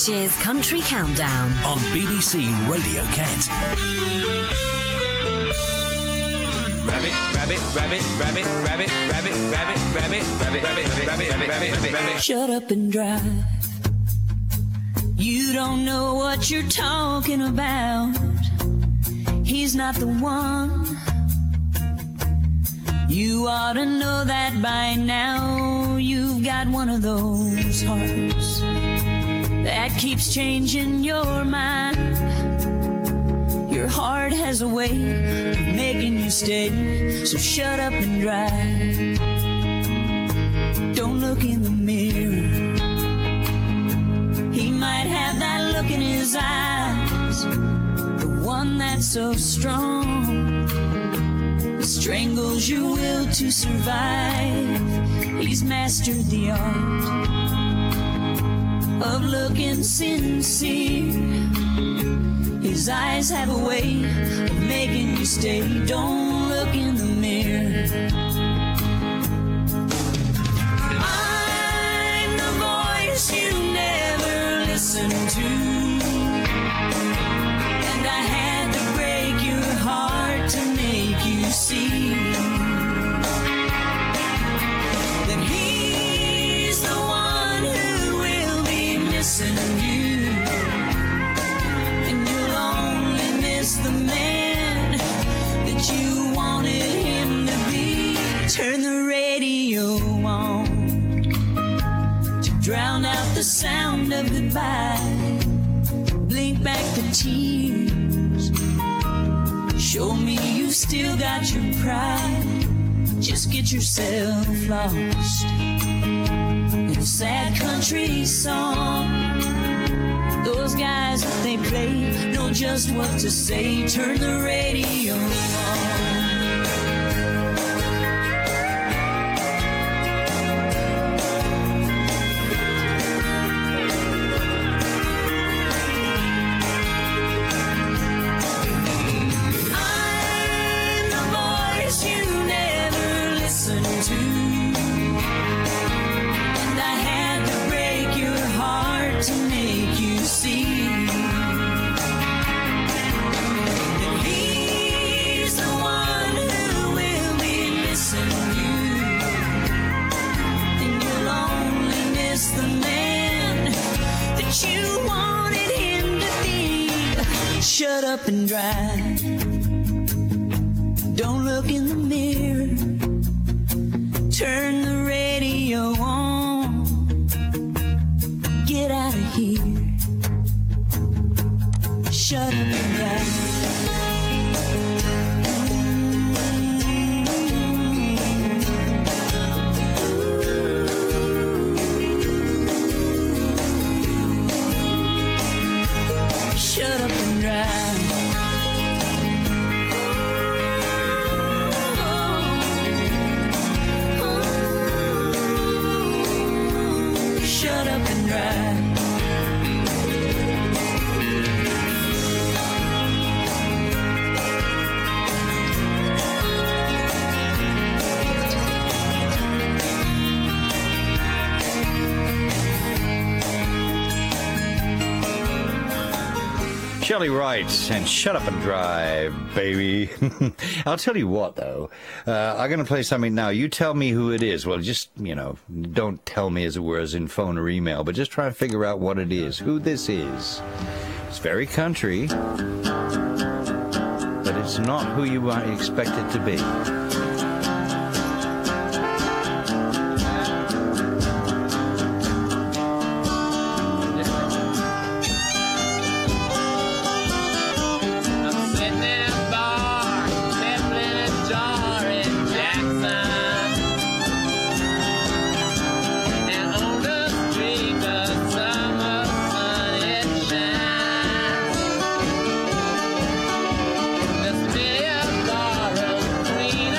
This year's Country Countdown on BBC Radio Kent. Rabbit, rabbit, rabbit, rabbit, rabbit, rabbit, rabbit, rabbit, rabbit, rabbit, rabbit, rabbit, rabbit. Shut up and drive. You don't know what you're talking about. He's not the one. You ought to know that by now. You've got one of those hearts that keeps changing your mind. Your heart has a way of making you stay. So shut up and drive. Don't look in the mirror. He might have that look in his eyes, the one that's so strong, strangles your will to survive. He's mastered the art of looking sincere. His eyes have a way of making you stay. Don't look in the mirror. I'm the voice you never listened to, and I had to break your heart to make you see that he's the one who will be missing you, and you'll only miss the man that you wanted him to be. Turn the radio on to drown out the sound of goodbye. Blink back the tears. Show me you've still got your pride. Just get yourself lost in a sad country song. Those guys, they play, know just what to say. Turn the radio on. Shut up and drive. Don't look in the mirror. Turn the radio on. Get out of here. Shut up and drive. Shut up and drive. Shut up and drive. Shelley writes, and shut up and drive, baby. I'll tell you what, though. I'm going to play something now. You tell me who it is. Well, just, don't tell me, as it were, as in phone or email, but just try and figure out what it is, who this is. It's very country, but it's not who you might expect it to be. Queen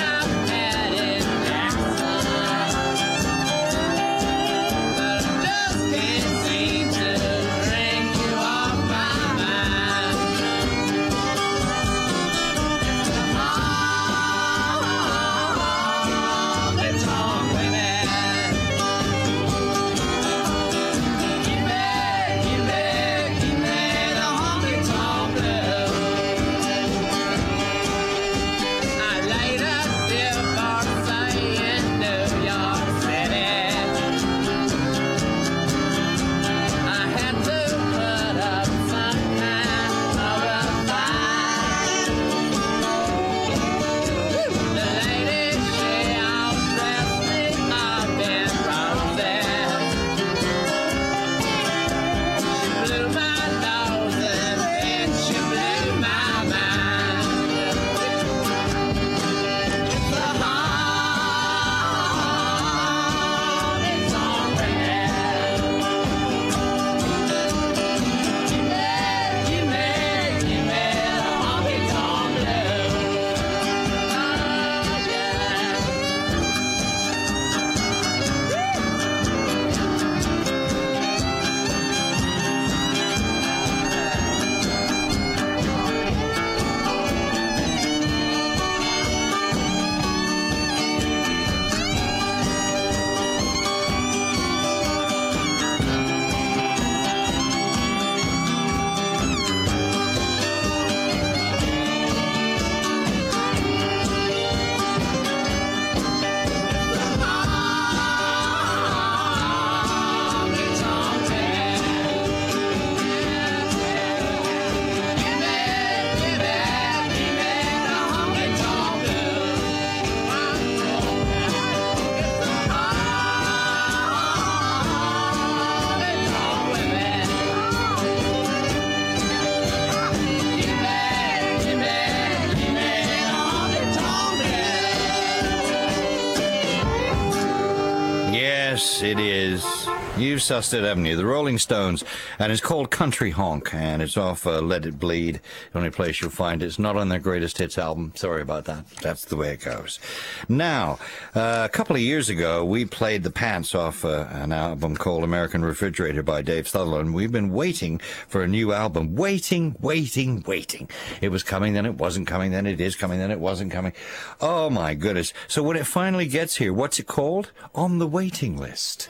it is. You've sussed it, haven't you? The Rolling Stones, and it's called Country Honk, and it's off Let It Bleed. The only place you'll find it. It's not on their greatest hits album. Sorry about that. That's the way it goes. Now, a couple of years ago, we played the pants off an album called American Refrigerator by Dave Sutherland. We've been waiting for a new album. Waiting. It was coming, then it wasn't coming, then it is coming, then it wasn't coming. Oh, my goodness. So when it finally gets here, what's it called? On the Waiting List.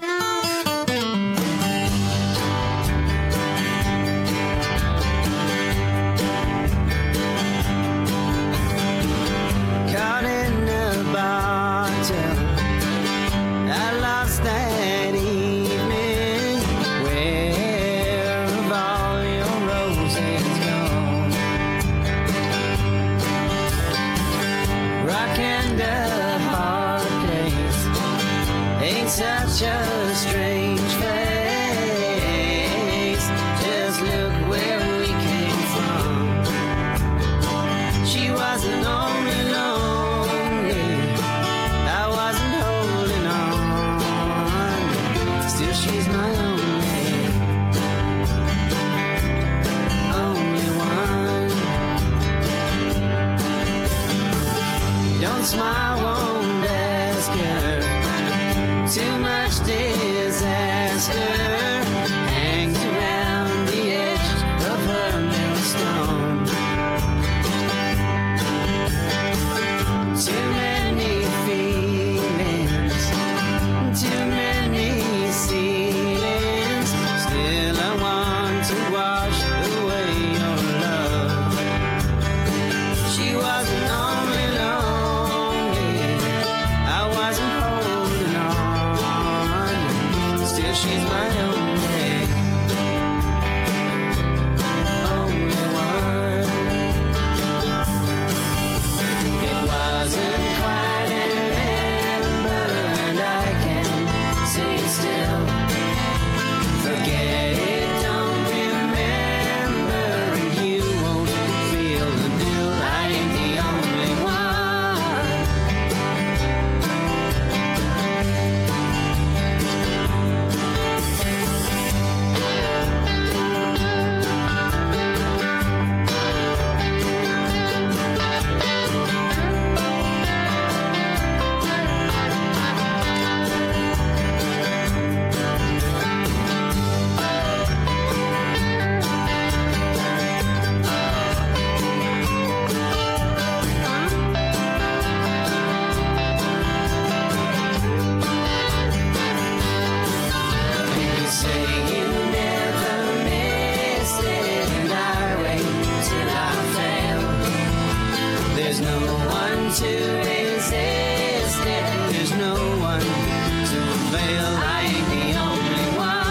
Caught in a bottle, I lost that evening. Where have all your roses gone? Rock and a hard place ain't such a strange place. Just look where we came from. She wasn't only lonely, I wasn't holding on. Still she's my only one. Don't smile, won't ask her. Too much disaster hangs around the edge of her millstone. Too many feelings, too many ceilings. Still I want to wash away your love. She wasn't only lonely, I wasn't holding on. Still she's my only one. It wasn't quite an ember, and I can see it still. Forget it, don't remember, and you won't feel the bill. I ain't the only one. You say you never missed it, and I wait till I fail. There's no one to resist it, there's no one to avail. I ain't the only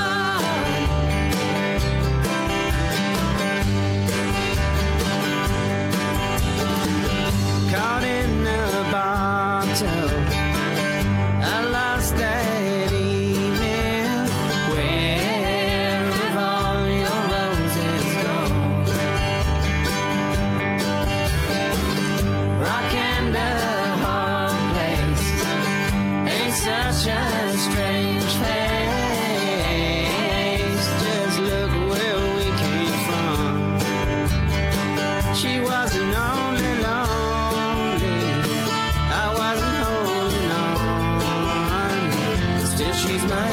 one. Caught in a bottle, I lost that evening. Where have all your roses gone? Rock and a hard place ain't such a strange place. Just look where we came from. She wasn't only lonely, I wasn't holding on. Still she's my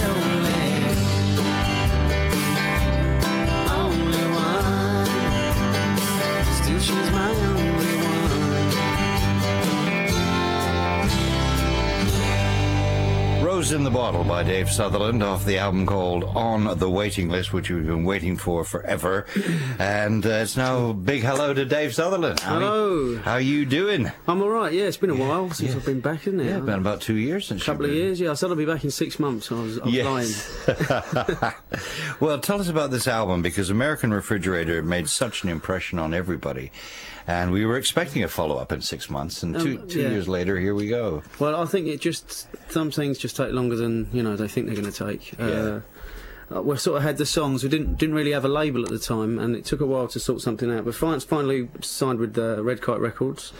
only one. Still she's my only one. Rose in the Bottle by Dave Sutherland off the album called On the Waiting List, which we've been waiting for forever. And it's now a big hello to Dave Sutherland. Hello. How you doing? I'm all right. Yeah, it's been a while since I've been back, isn't it? Yeah, been about 2 years since a couple of years. Yeah, I said I'll be back in 6 months. I was lying. Well, tell us about this album, because American Refrigerator made such an impression on everybody. And we were expecting a follow-up in 6 months, and two years later, here we go. Well, I think some things just take longer than, they think they're going to take. we sort of had the songs. We didn't really have a label at the time, and it took a while to sort something out. But finally signed with Red Kite Records.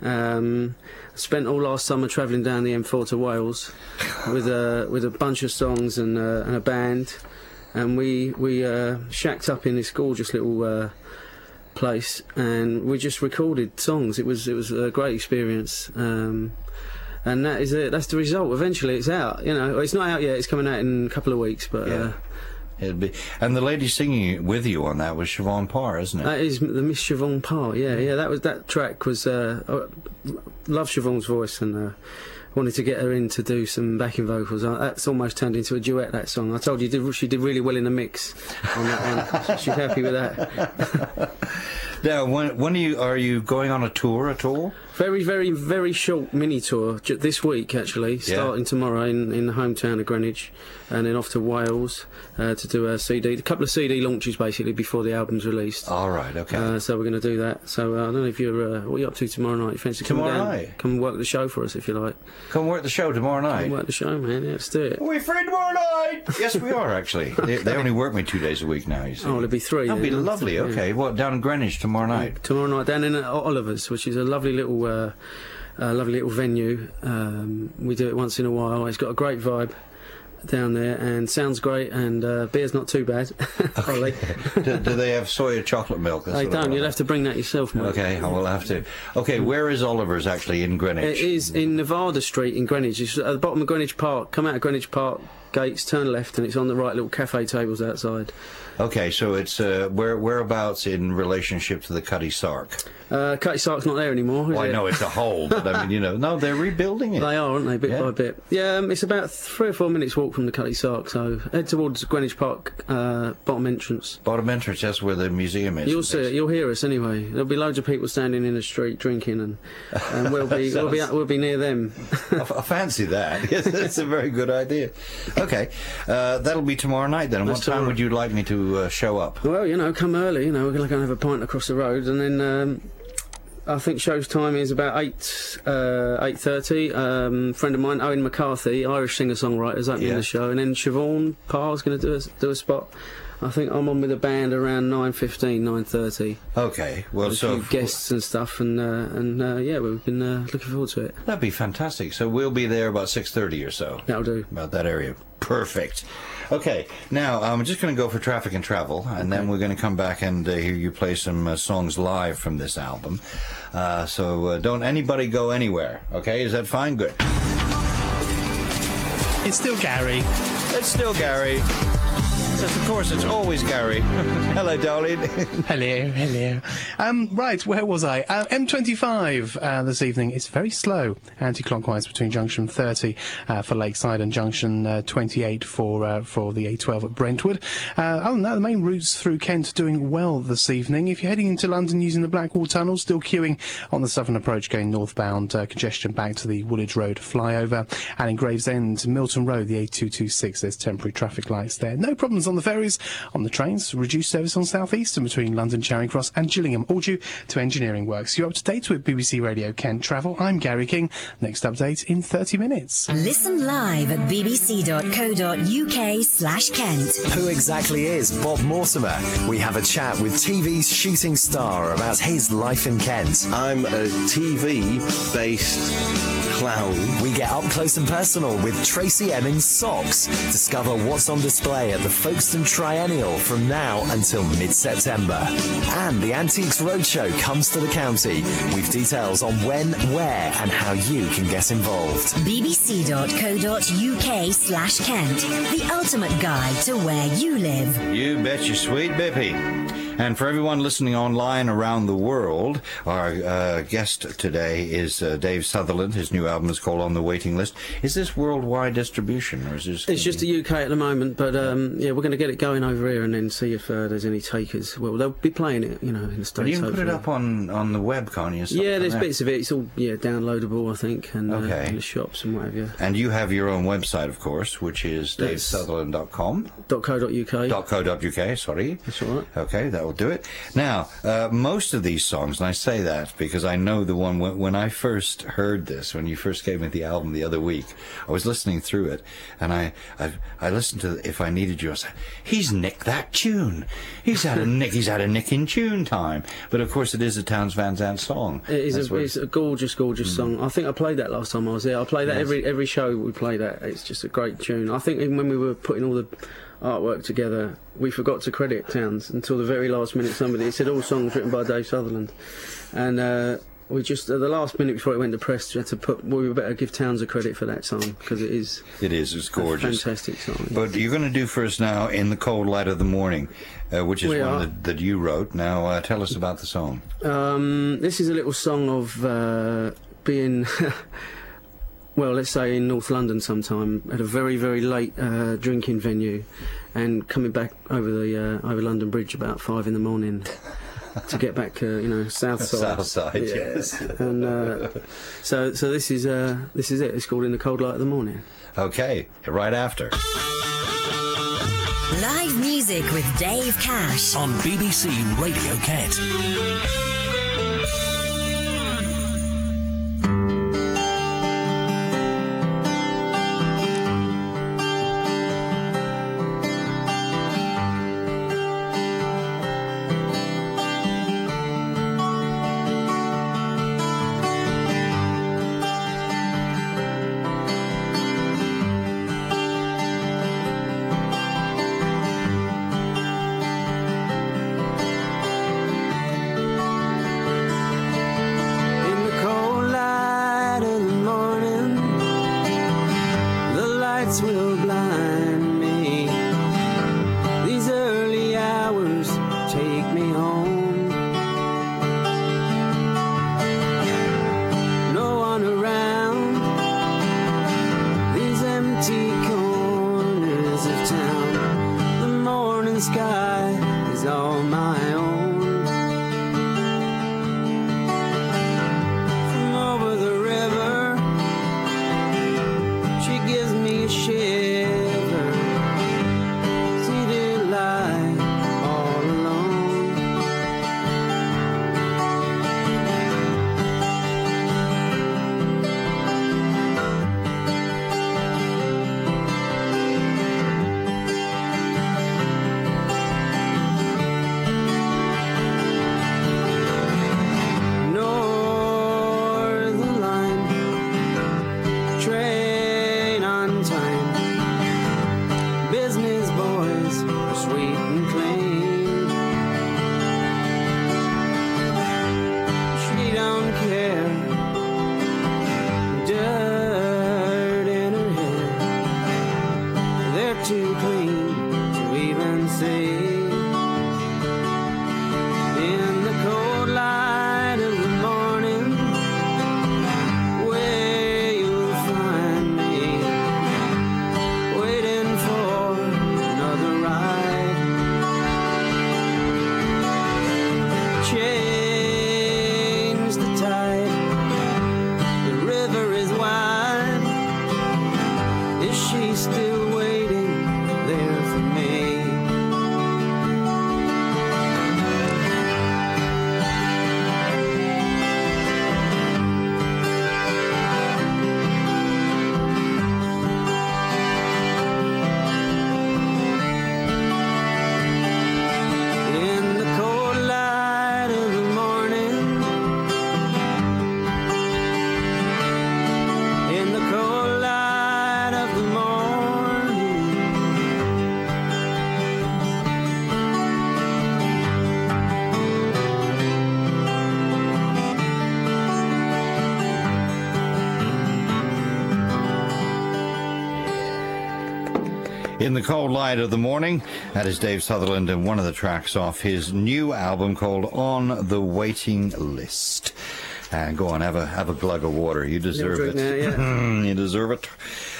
Spent all last summer travelling down the M4 to Wales with a bunch of songs and a band, and we shacked up in this gorgeous little place, and we just recorded songs. It was a great experience. And that is it. That's the result. Eventually, it's out. You know, it's not out yet. It's coming out in a couple of weeks. But it'd be. And the lady singing with you on that was Siobhan Parr, isn't it? That is the Miss Siobhan Parr. Yeah. That track was. I love Siobhan's voice, and wanted to get her in to do some backing vocals. That's almost turned into a duet. That song. I told you, she did really well in the mix on that one. So she's happy with that. Now, when are you going on a tour at all? Very, very, very short mini tour this week, actually, starting tomorrow in the hometown of Greenwich, and then off to Wales to do a couple of CD launches basically before the album's released. All right, okay. So we're going to do that. So I don't know if you're what are you up to tomorrow night? You fancy coming down? Tomorrow night? Come and work the show for us if you like. Come work the show tomorrow night. Come work the show, man. Yeah, let's do it. Are we free tomorrow night? Yes, we are actually. They only work me 2 days a week now. You see. Oh, it'll be 3. That'll be then. lovely. Yeah. Okay, well, down in Greenwich tomorrow night. Tomorrow night down in Oliver's, which is a lovely little venue. We do it once in a while. It's got a great vibe down there and sounds great, and beer's not too bad. Ollie. do they have soy or chocolate milk? They don't. You'll have to bring that yourself, mate. Okay, I will have to. Okay, where is Oliver's actually in Greenwich? It is in Nevada Street in Greenwich. It's at the bottom of Greenwich Park. Come out of Greenwich Park gates, turn left, and it's on the right. Little cafe tables outside. Okay, so it's whereabouts in relationship to the Cutty Sark? Cutty Sark's not there anymore. Well, I know it's a hole, but I mean, no, they're rebuilding it. They are, aren't they, bit by bit? Yeah, it's about 3 or 4 minutes walk from the Cutty Sark, so head towards Greenwich Park, bottom entrance. Bottom entrance, that's where the museum is. You'll see it, you'll hear us anyway. There'll be loads of people standing in the street drinking, and we'll be near them. I fancy that. Yes, that's a very good idea. Okay, that'll be tomorrow night then. What time would you like me to show up? Well, come early. We're going to go and have a pint across the road, and then I think show's time is about 8:30. Friend of mine, Owen McCarthy, Irish singer-songwriter, is opening the show, and then Siobhan Parr's going to do a spot. I think I'm on with a band around 9:15, 9:30. Okay, well, so a few guests and stuff, and yeah, we've been looking forward to it. That'd be fantastic. So we'll be there about 6:30 or so. That'll do. About that area. Perfect. Okay, now I'm just going to go for Traffic and Travel, and then we're going to come back and hear you play some songs live from this album. So don't anybody go anywhere. Okay, is that fine? Good. It's still Gary. It's still Gary. Yes, of course, it's always Gary. Hello, darling. Hello. Right, where was I? M25 this evening. It's very slow, anti-clockwise between junction 30 for Lakeside and junction 28 for the A12 at Brentwood. Other than that, the main routes through Kent doing well this evening. If you're heading into London using the Blackwall Tunnel, still queuing on the southern approach going northbound, congestion back to the Woolwich Road flyover. And in Gravesend, Milton Road, the A226, there's temporary traffic lights there. No problems on the ferries, on the trains, reduced service on South Eastern between London, Charing Cross and Gillingham, all due to engineering works. You're up to date with BBC Radio Kent Travel. I'm Gary King. Next update in 30 minutes. Listen live at bbc.co.uk/Kent. Who exactly is Bob Mortimer? We have a chat with TV's shooting star about his life in Kent. I'm a TV-based clown. We get up close and personal with Tracy Emin's socks. Discover what's on display at the Folkestone Triennial from now until mid-September. And the Antiques Roadshow comes to the county with details on when, where and how you can get involved. bbc.co.uk/Kent. The ultimate guide to where you live. You bet you sweet Bippy. And for everyone listening online around the world, our guest today is Dave Sutherland. His new album is called On the Waiting List. Is this worldwide distribution, or is this... It's just the UK at the moment, but yeah, we're going to get it going over here and then see if there's any takers. Well, they'll be playing it, in the States. But you can put it up on the web, can't you? Yeah, there's bits of it. It's all downloadable, I think, and in the shops and whatever. And you have your own website, of course, which is davesutherland.com. .co.uk. .co.uk, sorry. That's all right. Okay, that that'll do it. Now, most of these songs, and I say that because I know the one when I first heard this, when you first gave me the album the other week, I was listening through it, and I listened to If I Needed You. I said, he's nicked that tune. He's had a nick in tune time. But of course, it is a Townes Van Zandt song. It's a gorgeous, gorgeous song. I think I played that last time I was there. I play that every show we play that. It's just a great tune. I think even when we were putting all the artwork together, we forgot to credit Townes until the very last minute. It said all songs written by Dave Sutherland, and we just at the last minute before it went to press, had to put. Well, we better give Townes a credit for that song because it is. It's gorgeous, a fantastic song. But you're going to do for us now "In the Cold Light of the Morning," which is one that you wrote. Now, tell us about the song. This is a little song of being. Well, let's say in North London sometime at a very, very late drinking venue, and coming back over the over London Bridge about 5 in the morning to get back, south side. South side, yes. And so this is it. It's called "In the Cold Light of the Morning." Okay, right after. Live music with Dave Cash on BBC Radio Kent. In the Cold Light of the Morning, that is Dave Sutherland and one of the tracks off his new album called On the Waiting List. And go on, have a glug of water. You deserve it. Now, yeah. You deserve it.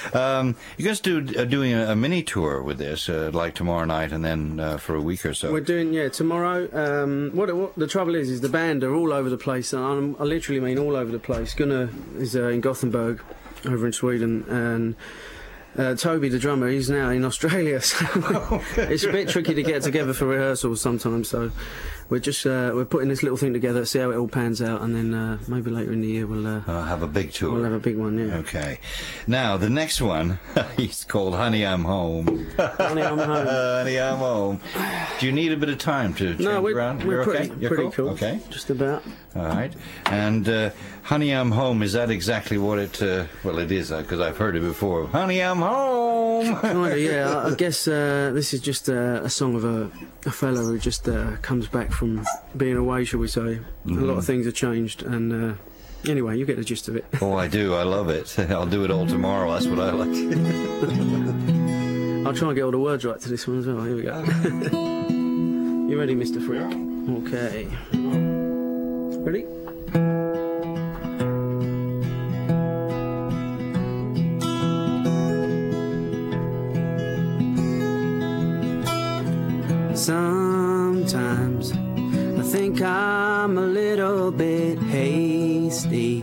You guys doing a mini tour with this, like tomorrow night and then for a week or so. We're doing, tomorrow. What the trouble is the band are all over the place. I literally mean all over the place. Gunnar is in Gothenburg, over in Sweden, and Toby, the drummer, he's now in Australia, so it's a bit tricky to get together for rehearsals sometimes. So we're just we're putting this little thing together, see how it all pans out, and then maybe later in the year we'll have a big tour. We'll have a big one, yeah. Okay. Now the next one, he's called "Honey, I'm Home." Honey, I'm home. Honey, I'm home. Do you need a bit of time to change around? We're You're pretty, okay? You're pretty cool. Okay. Just about. All right. And "Honey, I'm Home," is that exactly what it? Well, it is because I've heard it before. Honey, I'm home. Kinda, yeah. I guess this is just a song of a fella who just comes back from being away, shall we say. A lot of things have changed, and anyway, you get the gist of it. Oh, I do. I love it. I'll do it all tomorrow. That's what I like. I'll try and get all the words right to this one as well. Here we go. You ready, Mr. Freak? Okay. Ready? Sometimes I think I'm a little bit hasty.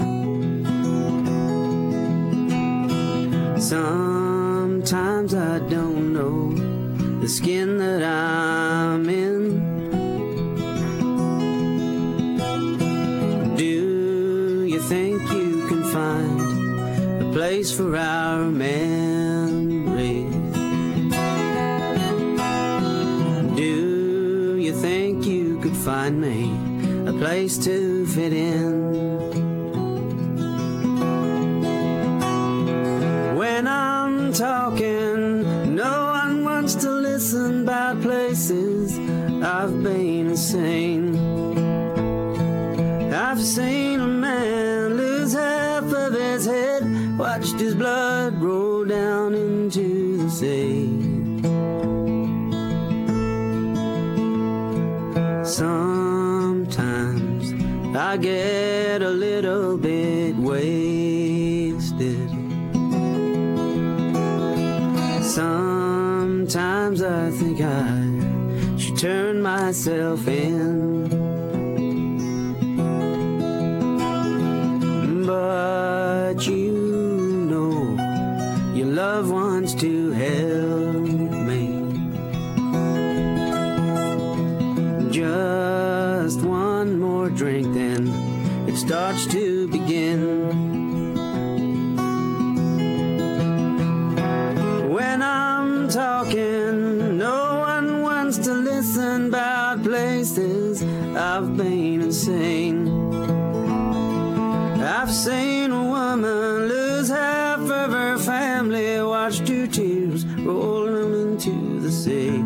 Sometimes I don't know the skin that I'm in. Do you think you can find a place for our memories? Do you think you could find me a place to fit in? When I'm talking, no one wants to listen about places I've been insane. I've seen a man lose half of his head, watched his blood roll down into the sea. Sometimes I get a little bit wasted. Sometimes I think I should turn myself in. But you know your love wants to help me. Just one more drink, then it starts to begin. When I'm talking, no one wants to listen about places I've been insane. I've seen a woman lose half of her family, watched her tears roll them into the sea.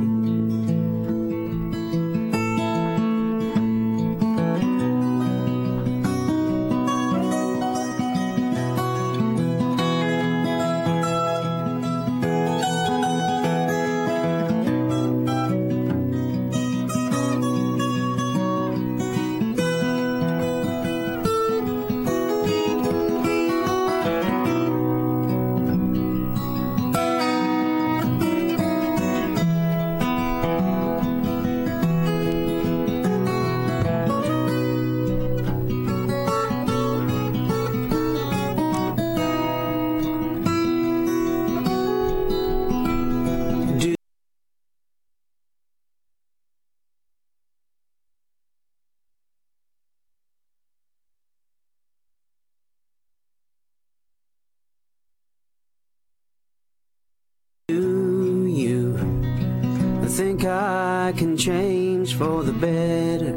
Do you think I can change for the better?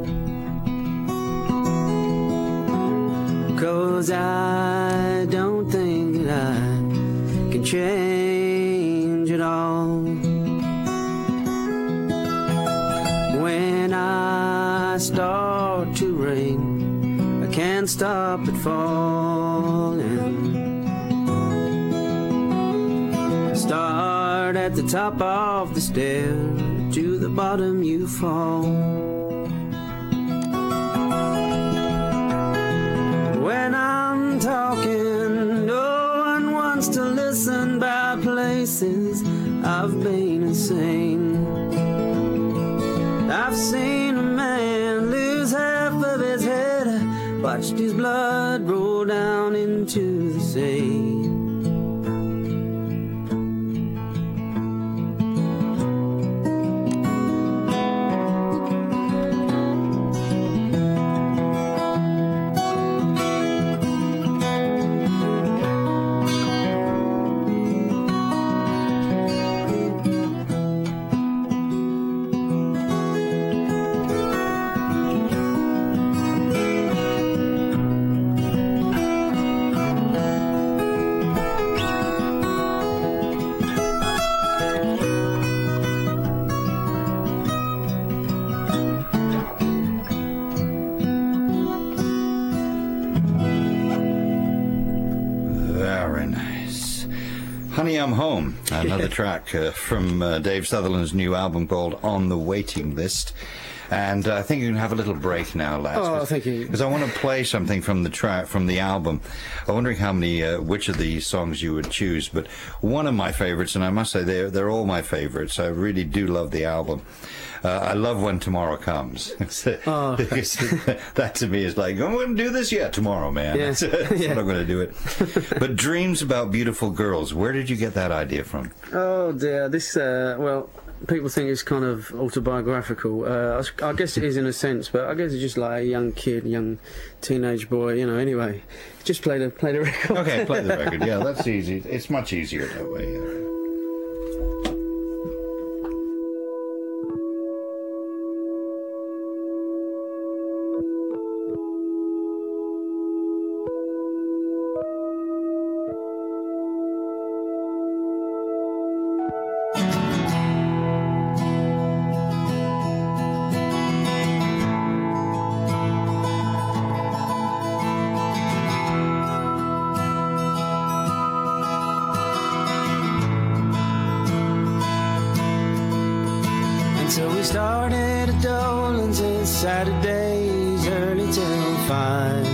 'Cause I don't think that I can change at all. When I start to rain, I can't stop it falling. Start at the top of the stair, to the bottom you fall. When I'm talking, no one wants to listen about places I've been insane. I've seen a man lose half of his head, watched his blood roll down into the sea. Honey, I'm Home, another track from Dave Sutherland's new album called On the Waiting List. And I think you can have a little break now, lads. Oh, thank you. Because I want to play something from the track, from the album. I'm wondering which of these songs you would choose. But one of my favorites, and I must say they're all my favorites. I really do love the album. I love When Tomorrow Comes. Because that to me is like, I'm going to do this tomorrow, man. Yeah. That's what I'm going to do it. But Dreams About Beautiful Girls, where did you get that idea from? Oh dear, this well, people think it's kind of autobiographical. I guess it is in a sense, but I guess it's just like a young kid, young teenage boy, anyway. Just play the record. Okay, play the record. Yeah, that's easy. It's much easier that way. Yeah. So we started at Dolan's and Saturdays early till 5.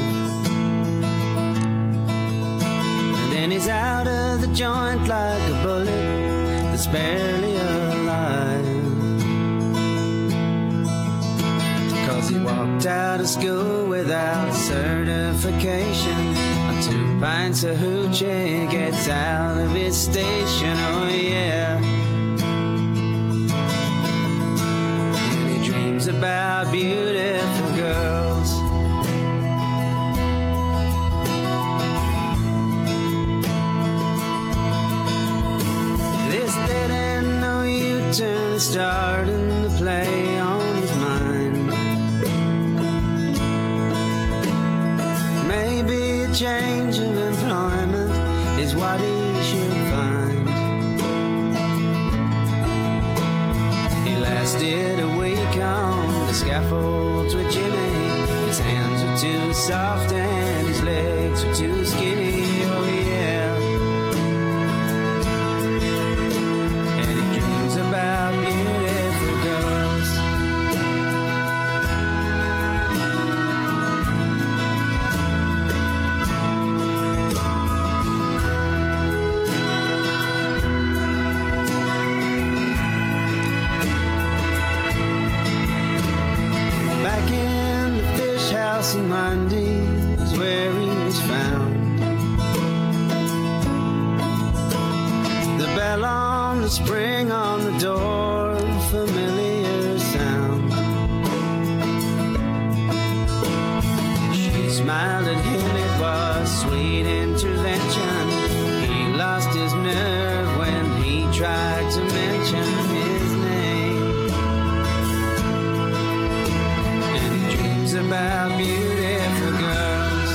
And then he's out of the joint like a bullet that's barely alive. 'Cause he walked out of school without certification. On 2 pints of hoochie gets out of his station, oh yeah. About beautiful girls. This dead end, no U-turn, starting to play on his mind. Maybe a change of employment is what he should find. He lasted a week on the scaffolds with Jimmy. His hands were too soft and his legs were too skinny, oh yeah. And he dreams about beautiful girls. And Monday is where he was found. The bell on the spring on the door, familiar sound. She smiled at him, it was sweet intervention. He lost his nerve when he tried to mention his name. And he dreams about beautiful girls.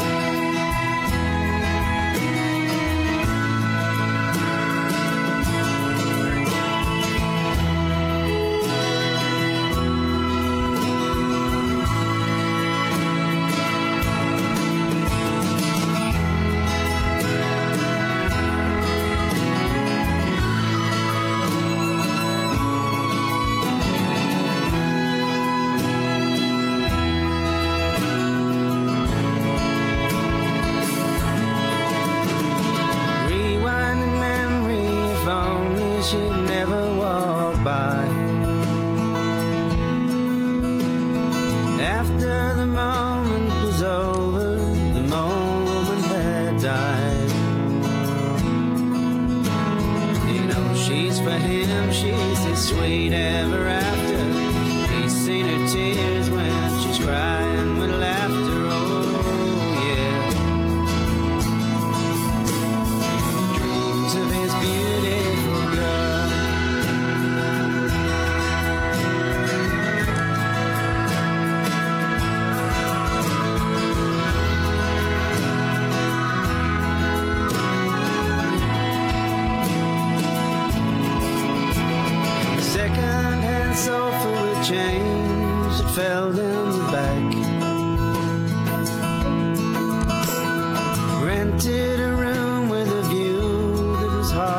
She'd never walk by. After the moment was over, the moment had died. You know she's for him, she's his sweet ever after. He's seen her tears when she's crying with laughter, oh yeah. Dreams of his beautiful girl. Second-hand sofa with chains that fell down the back. Rented a room with a view that was hard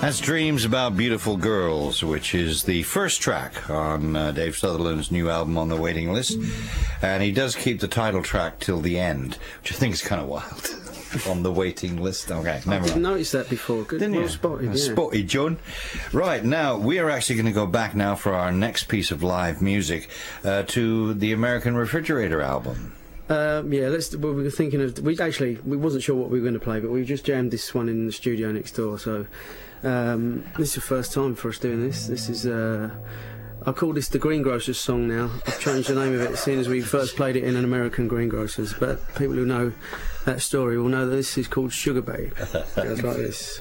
That's Dreams About Beautiful Girls, which is the first track on Dave Sutherland's new album On the Waiting List. And he does keep the title track till the end, which I think is kind of wild. On the waiting list. Okay, never mind. I didn't notice that before. Good, Didn't well you? spotted, yeah. Spotted, John. Right, now, we are actually going to go back now for our next piece of live music to the American Refrigerator album. Yeah, well, we were thinking of... We wasn't sure what we were going to play, but we just jammed this one in the studio next door, so... this is the first time for us doing this. This is... I call this the Greengrocers song now. I've changed the name of it, seeing as we first played it in an American Greengrocers, but people who know that story will know that this is called Sugar Babe. It goes like this.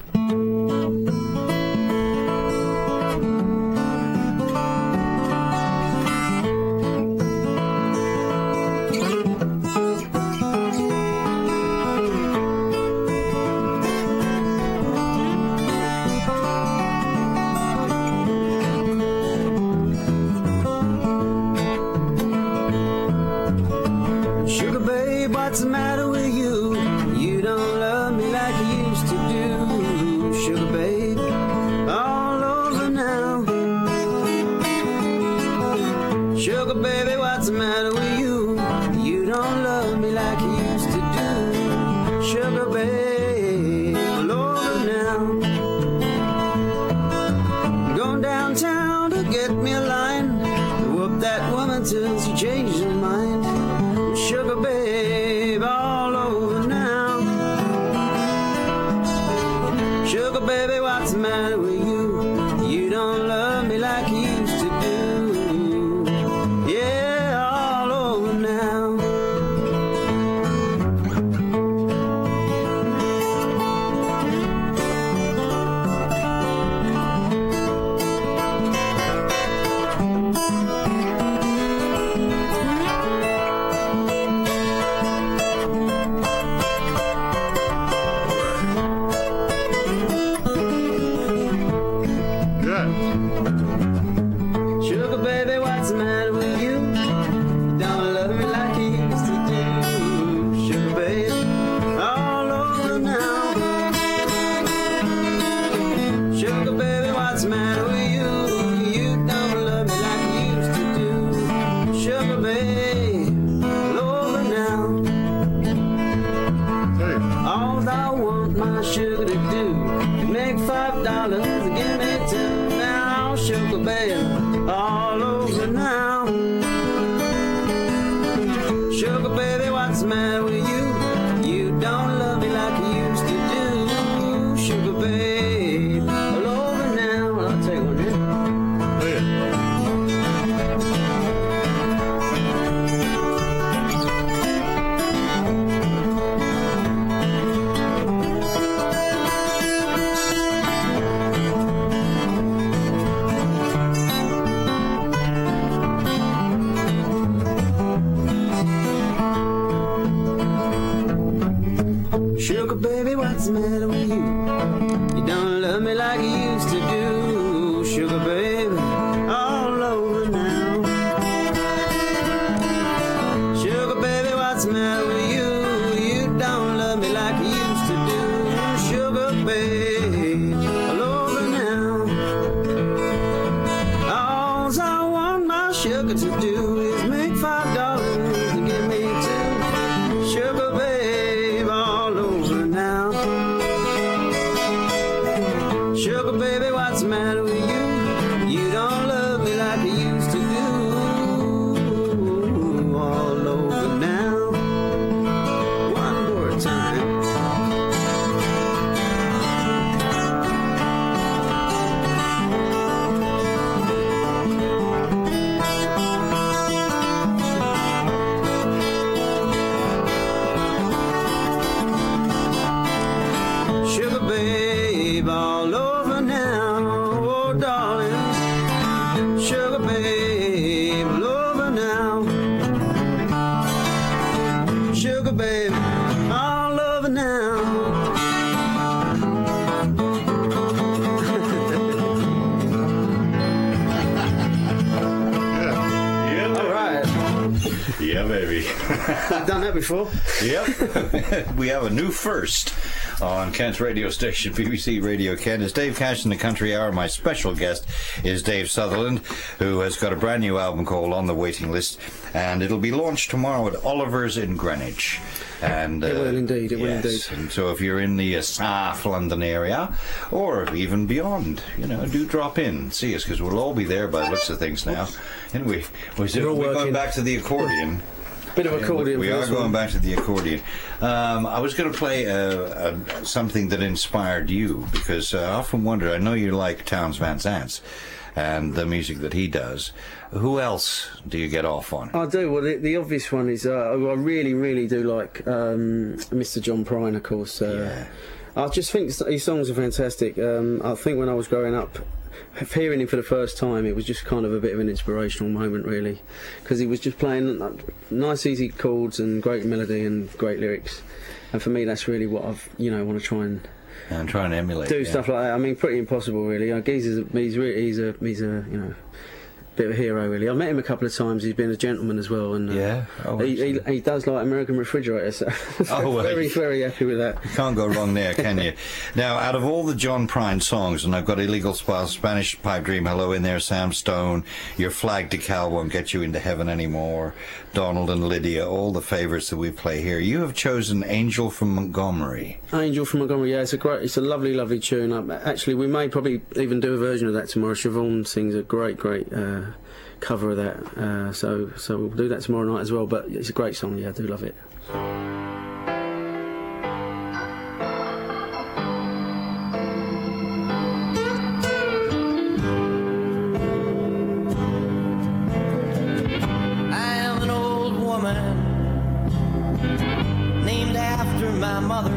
What's the matter with you? You don't love me like you used to do. Sugar babe, all over now. Sugar baby, what's the matter with you? You don't love me like you used to do. Sugar babe, all over now. Going downtown to get me a line to whoop that woman till she changes her mind. Sugar babe, all over now. Sugar baby, what's the matter with you? You don't love me like you used to do. Yeah, all over now. Sugar baby, what's the matter with you? You don't love me like you used to do. Sugar baby, all over now. Sugar baby, what's the matter with you? You don't love me like you used to do. Sugar baby, all over now. All I want my sugar to do is make $5 and give me 10 now. Sugar baby, all over now. Sugar baby, what's the matter with you? You don't love me like you used to do. Sugar babe, all over now. Well, I'll take one here. Sugar baby, what's the matter with you? You don't love me like you used to do. Sugar baby, all over now. Sugar baby, what's the matter with you? You don't love me like you used to do. Sugar baby, all over now. All I want my sugar to do is make $5 and give me 2. Sugar babe, all over now. Sugar baby, what's the matter with you? You don't love me like you used to do. All over now. One more time. Sugar babe, all over now. Oh, darling. Sugar babe, all over now. Sugar babe, all over now. All right. Yeah, baby. I've done that before. Yep. We have a new first on Kent's radio station, BBC Radio Kent. It's Dave Cash in the Country Hour. My special guest is Dave Sutherland, who has got a brand new album called On the Waiting List, and it'll be launched tomorrow at Oliver's in Greenwich. And it will indeed, it will indeed. And so if you're in the South London area, or even beyond, do drop in, see us, because we'll all be there by the looks of things now. Anyway, we're going back to the accordion. Bit of accordion. We are going back to the accordion. I was going to play something that inspired you, because I often wonder, I know you like Townes Van Zandt and the music that he does. Who else do you get off on? I do. Well, the obvious one is I really, really do like Mr. John Prine, of course. I just think his songs are fantastic. I think when I was growing up, hearing him for the first time, it was just kind of a bit of an inspirational moment, really, because he was just playing nice, easy chords and great melody and great lyrics. And for me, that's really what I've, want to try and try and emulate. Do stuff like that. I mean, pretty impossible, really. He's a bit of a hero, really. I've met him a couple of times. He's been a gentleman as well, and he does like American Refrigerator, so very, very happy with that. You can't go wrong there, can you? Now, out of all the John Prine songs, and I've got Illegal Spouse, Spanish Pipe Dream, Hello in There, Sam Stone, Your Flag Decal Won't Get You Into Heaven Anymore, Donald and Lydia, all the favourites that we play here, you have chosen Angel from Montgomery. Angel from Montgomery, yeah, it's a lovely, lovely tune. Actually, we may probably even do a version of that tomorrow. Siobhan sings a great cover of that, so we'll do that tomorrow night as well, but it's a great song. I do love it. I am an old woman named after my mother.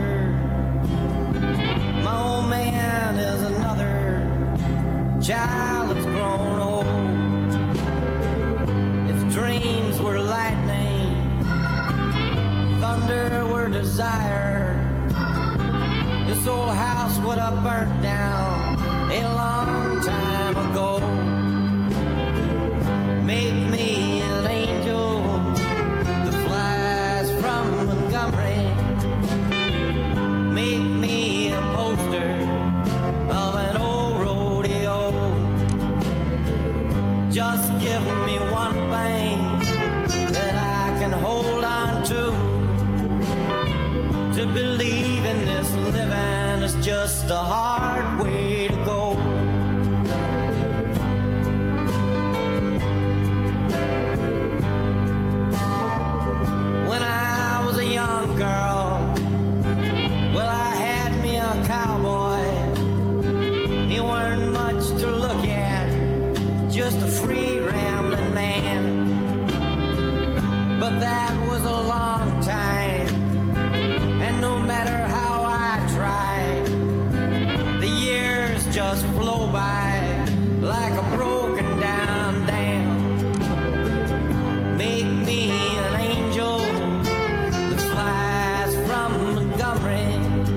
My old man is another child that's grown old. Dreams were lightning, thunder were desire. This old house would have burnt down a long time ago. Make me an angel that flies from Montgomery. Make me a poster of an old rodeo. Just give me one thing that I can hold on to believe in this living is just a hard way to go. When I was a young girl, well, I had me a cowboy. He weren't much to look at, just a free rambling man. But that was a long time, and no matter how I tried, the years just flow by like a broken down dam. Make me an angel that flies from Montgomery.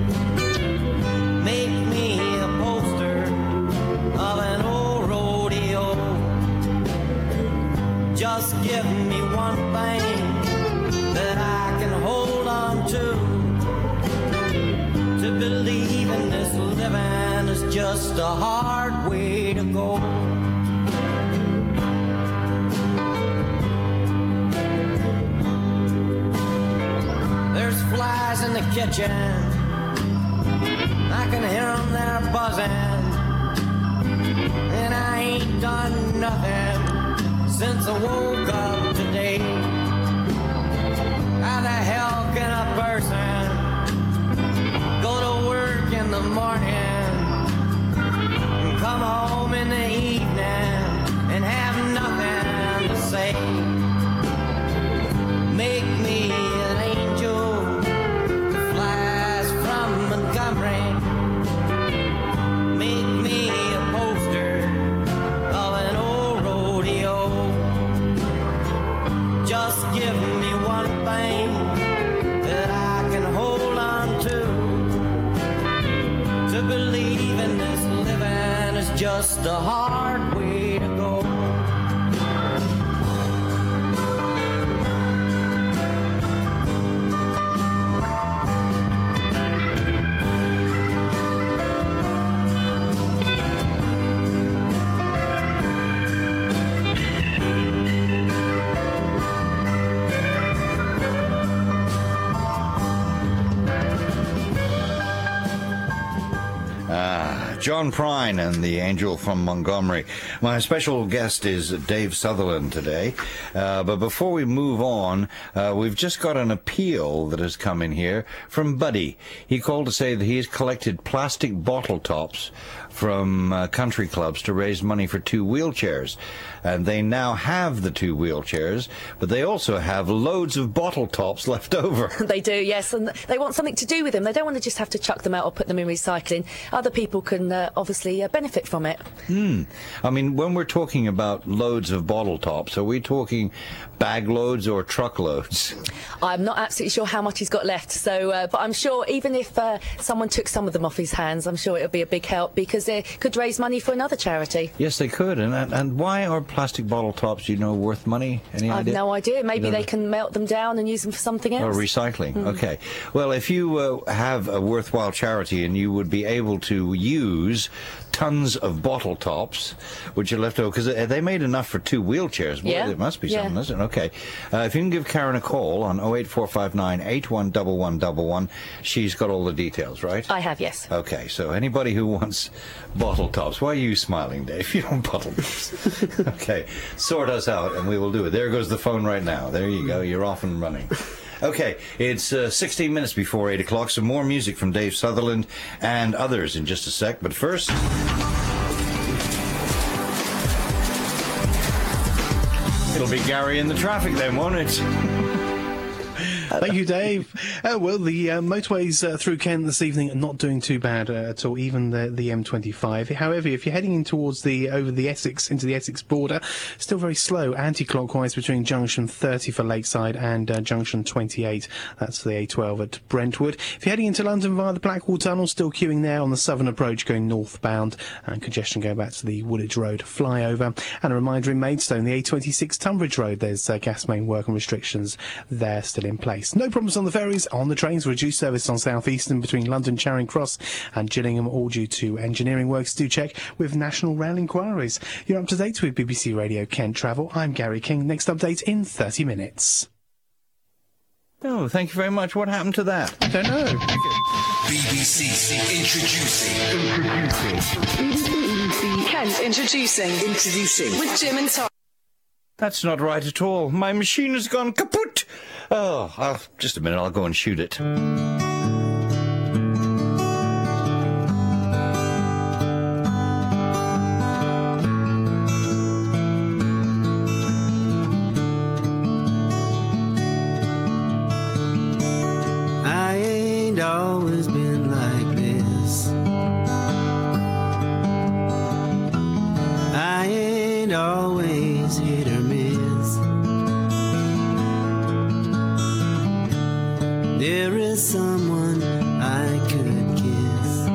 Make me a poster of an old rodeo. Just give me one thing that I can hold on to believe in this living is just a hard way to go. There's flies in the kitchen, I can hear them there buzzing, and I ain't done nothing since I woke up today. How the hell can a person go to work in the morning and come home in the evening and have nothing to say? Make me an angel that flies from Montgomery. Make me a poster of an old rodeo. Just give me one thing that I can hold on to believe in this living is just a hard way to go. John Prine and the Angel from Montgomery. My special guest is Dave Sutherland today. But before we move on, we've just got an appeal that has come in here from Buddy. He called to say that he has collected plastic bottle tops from country clubs to raise money for 2 wheelchairs. And they now have the 2 wheelchairs, but they also have loads of bottle tops left over. They do, yes, and they want something to do with them. They don't want to just have to chuck them out or put them in recycling. Other people can obviously benefit from it. I mean, when we're talking about loads of bottle tops, are we talking bag loads or truckloads? I'm not absolutely sure how much he's got left, so but I'm sure even if someone took some of them off his hands, I'm sure it would be a big help because they could raise money for another charity. Yes, they could. And why are plastic bottle tops, worth money? Any idea? I've no idea. Maybe they can melt them down and use them for something else. Or recycling. Okay. Well, if you have a worthwhile charity and you would be able to use tons of bottle tops, which are left over, because they made enough for 2 wheelchairs. Boy, Yeah. there must be something, isn't it? Okay. If you can give Karen a call on 08459 811111, she's got all the details, right? I have, yes. Okay, so anybody who wants bottle tops, why are you smiling, Dave? You want bottle tops. Okay, sort us out and we will do it. There goes the phone right now. There you go, you're off and running. Okay, it's 16 minutes before 8 o'clock. Some more music from Dave Sutherland and others in just a sec. But first, it'll be Gary in the traffic then, won't it? Thank you, Dave. Well, the motorways through Kent this evening are not doing too bad at all, even the M25. However, if you're heading in towards over the Essex, into the Essex border, still very slow, anti-clockwise between junction 30 for Lakeside and junction 28. That's the A12 at Brentwood. If you're heading into London via the Blackwall Tunnel, still queuing there on the southern approach going northbound, and congestion going back to the Woolwich Road flyover. And a reminder in Maidstone, the A26 Tunbridge Road, there's gas main work and restrictions there still in place. No problems on the ferries, on the trains, reduced service on South Eastern between London Charing Cross and Gillingham, all due to engineering works. Do check with National Rail Inquiries. You're up to date with BBC Radio Kent Travel. I'm Gary King. Next update in 30 minutes. Oh, thank you very much. What happened to that? I don't know. BBC Kent introducing with Jim and Tom. That's not right at all. My machine has gone kaput. Oh, just a minute. I'll go and shoot it. I ain't always been like this. I ain't always hit or miss. There is someone I could kiss.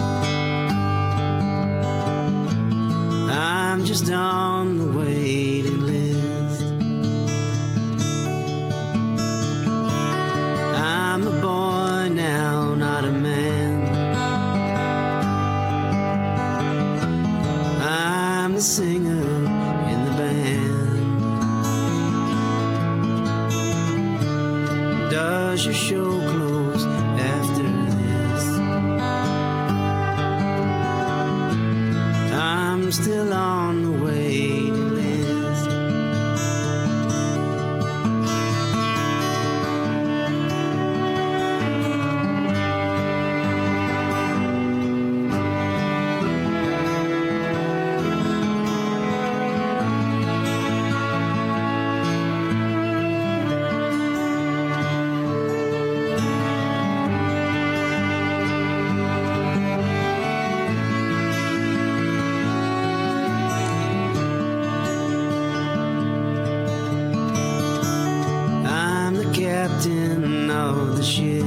I'm just on the waiting list. I'm a boy now, not a man. I'm the singer in the band. Does your show close after this? I'm still on the waiting list. I'm the captain of the ship.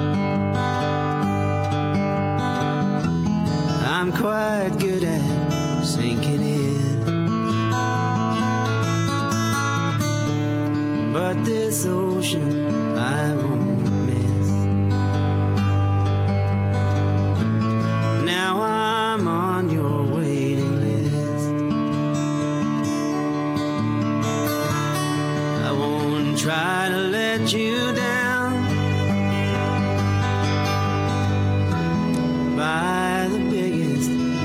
I'm quite good at sinking in, but this ocean I won't miss. Now I'm on your waiting list. I won't try to let you down by the biggest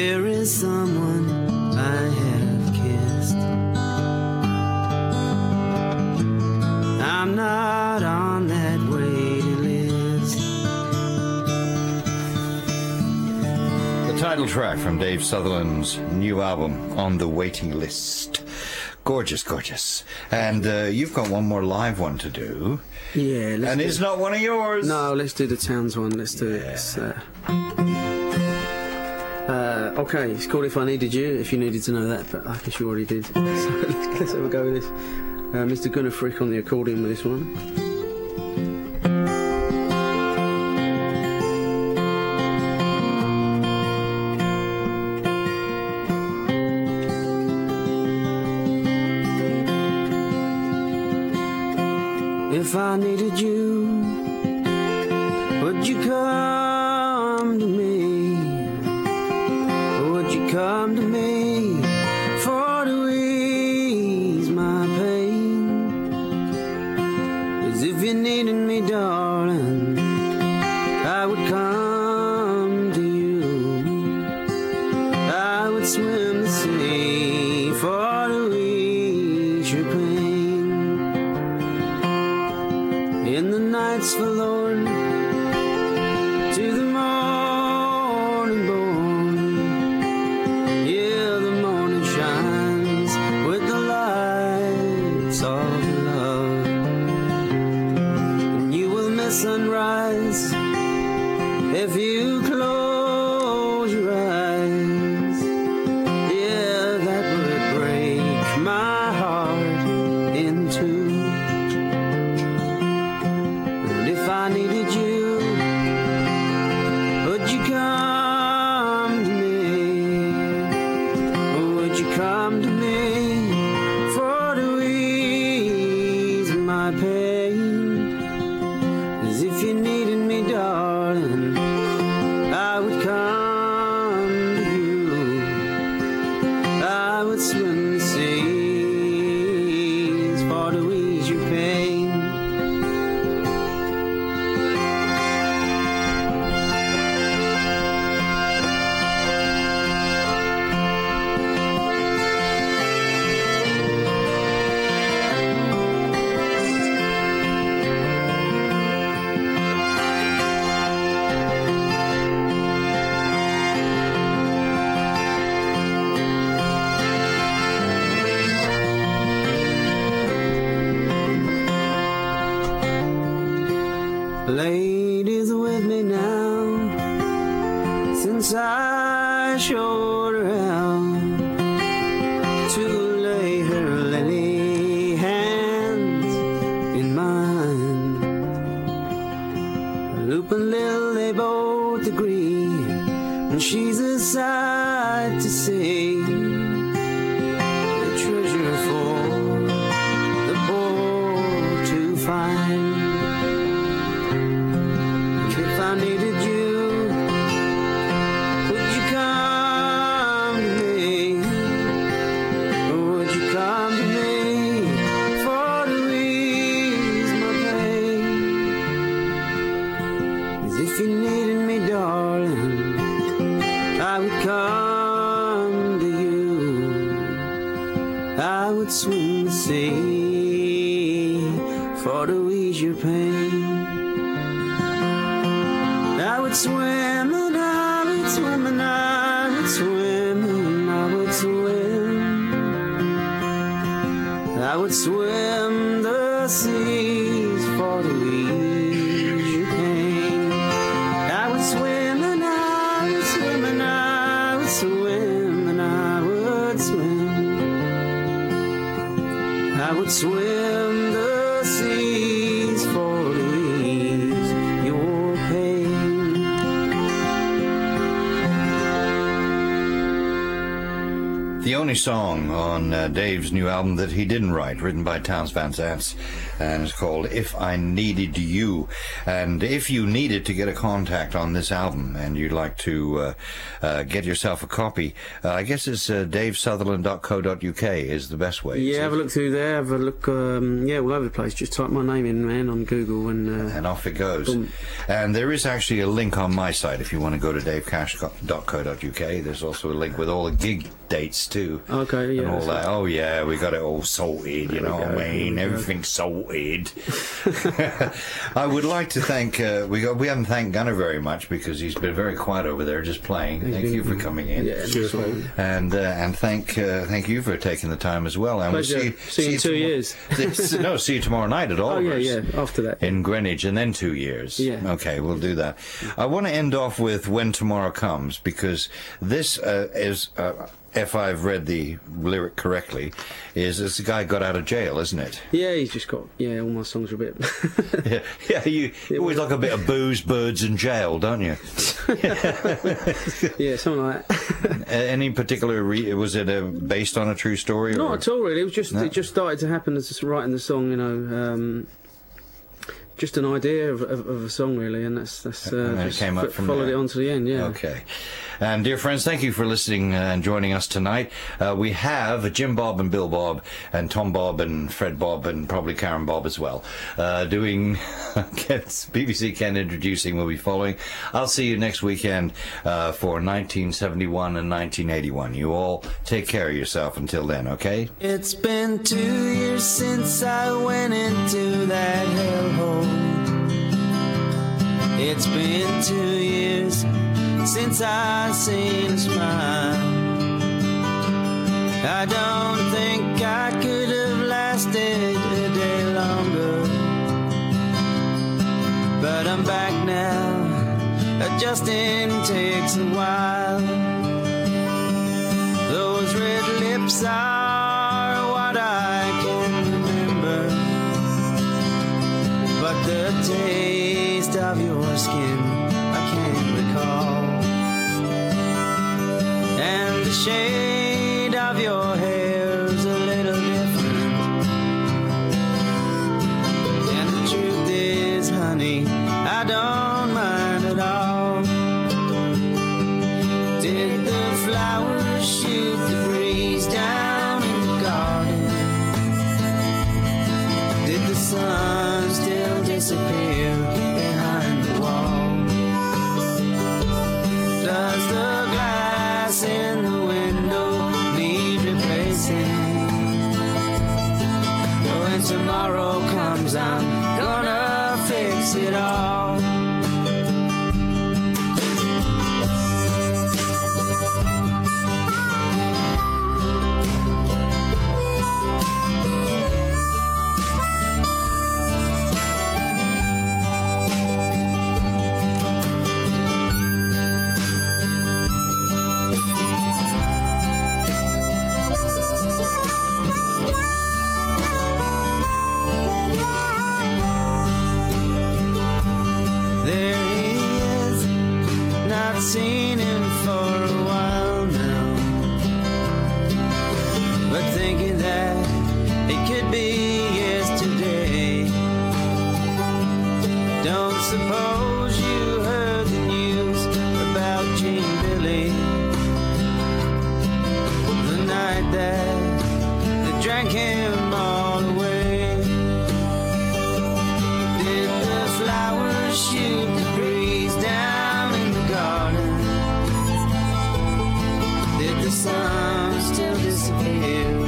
there is someone I have kissed. I'm not on that waiting list. The title track from Dave Sutherland's new album, On the Waiting List. Gorgeous, gorgeous. And you've got one more live one to do. Yeah. And it's not one of yours. No, let's do the Towns one. Let's do it. Okay, it's called If I Needed You, if you needed to know that, but I guess you already did. So let's have a go with this. Mr. Gunnar Frick on the accordion with this one. If I needed you, would you come to me? Would you come to me for to ease my pain? 'Cause if you needed me, darling, I would come to you. I would swim the sea for to ease your pain. In the nights forlorn, to the morning born, yeah, the morning shines with the lights of love, and you will miss sunrise if you close your eyes. Yeah, that would break my heart in two. If I needed you, would you come to me? Would you come to me for to ease my pain? 'Cause if you needed me, darling, I would come to you. I would swim the seas for to ease your pain. Ladies with me now, since I showed her how to lay her lily hands in mine. Loop and Lil, they both agree, and she's a sight to see. The treasure for the poor to find. If I needed you, would you come to me? Would you come to me for to ease my pain? 'Cause if you needed me, darling, I would come to you. I would swim the sea for to ease your pain. I would swim and I would swim and I would swim and I would swim. I would swim the seas for to ease your pain. I would swim and I would swim and I would swim and I would swim. I would swim the seas for to ease your pain. The only song on Dave's new album that he didn't write, written by Townes Van Zandt, and it's called If I Needed You. And if you needed to get a contact on this album and you'd like to get yourself a copy, I guess it's davesutherland.co.uk is the best way. Yeah, have a look through there, have a look, all over the place. Just type my name in, man, on Google and off it goes. Boom. And there is actually a link on my site if you want to go to davecash.co.uk. There's also a link with all the gig dates too. Okay, yeah. And all that. Oh yeah, we got it all sorted, you know what I mean? Everything's sorted. I would like to thank, we haven't thanked Gunnar very much because he's been very quiet over there just playing. Thank you for coming in. Yeah, and thank you for taking the time as well. And pleasure. we'll see you in 2 years. No, see you tomorrow night at all. Oh yeah, after that. In Greenwich, and then 2 years. Yeah. Okay, we'll do that. I want to end off with When Tomorrow Comes, because this is, if I've read the lyric correctly, is this guy got out of jail, isn't it? Yeah, he's just got, all my songs are a bit... you always like a bit of booze, birds and jail, don't you? Yeah, something like that. Any particular, was it based on a true story? Not at all, really. It was just, it just started to happen as just writing the song, just an idea of a song, really, and that's and then it came up from followed there. it on to the end, yeah. Okay. And dear friends, thank you for listening and joining us tonight. We have Jim Bob and Bill Bob and Tom Bob and Fred Bob and probably Karen Bob as well doing BBC Ken Introducing will be following. I'll see you next weekend for 1971 and 1981. You all take care of yourself until then, okay? It's been 2 years since I went into that hellhole. It's been 2 years since I seen a smile. I don't think I could have lasted a day longer, but I'm back now. Adjusting takes a while. Those red lips are what I can remember, but the taste of your skin I can't recall, and the shade of your hair's a little different. And the truth is, honey, I don't mind at all. Did the flowers shoot the breeze down in the garden? Did the sun still disappear behind the wall? Does the glass in the window need replacing? When tomorrow comes, I'm gonna fix it all. Seen him for a while now, but thinking that it could be yesterday. Don't suppose you heard the news about Gene Billy, the night that they drank him all away? Did the flowers shoot the breeze down in the garden? Did the sun still disappear